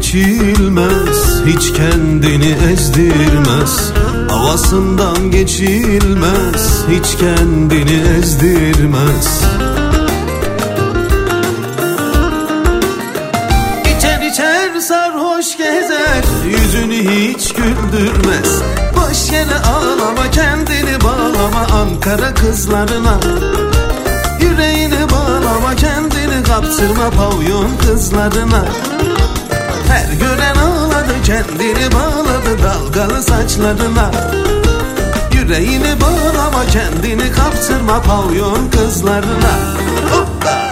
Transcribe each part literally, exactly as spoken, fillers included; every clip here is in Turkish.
geçilmez, hiç kendini ezdirmez. Havasından geçilmez, hiç kendini ezdirmez. İçer içer sarhoş gezer, yüzünü hiç güldürmez. Boş yere ağlama, kendini bağlama Ankara kızlarına. Yüreğini bağlama, kendini kaptırma pavyon kızlarına. Her gören ağladı, kendini bağladı dalgalı saçlarına. Yüreğini bağlama, kendini kaptırma pavyon kızlarına. Hoppa!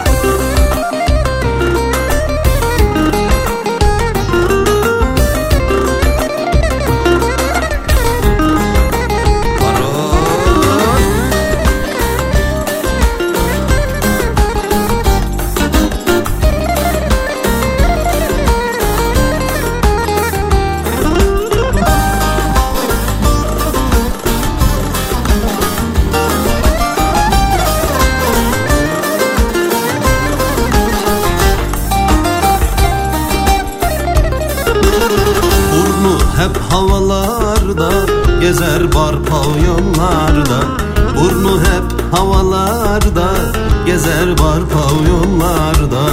Hep havalarda gezer bar pavyonlarda. Burnu hep havalarda gezer bar pavyonlarda.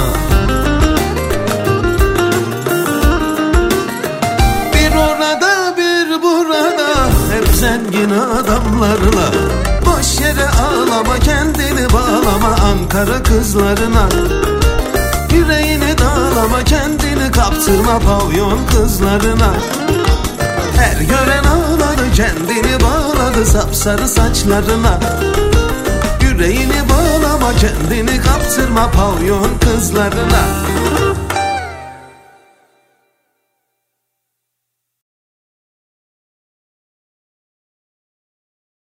Bir orada bir burada hep zengin adamlarla. Boş yere ağlama, kendini bağlama Ankara kızlarına. Yüreğini dağlama, kendini kaptırma pavyon kızlarına. Her gören ağladı, kendini bağladı sapsarı saçlarına. Yüreğini bağlama, kendini kaptırma pavyon kızlarına.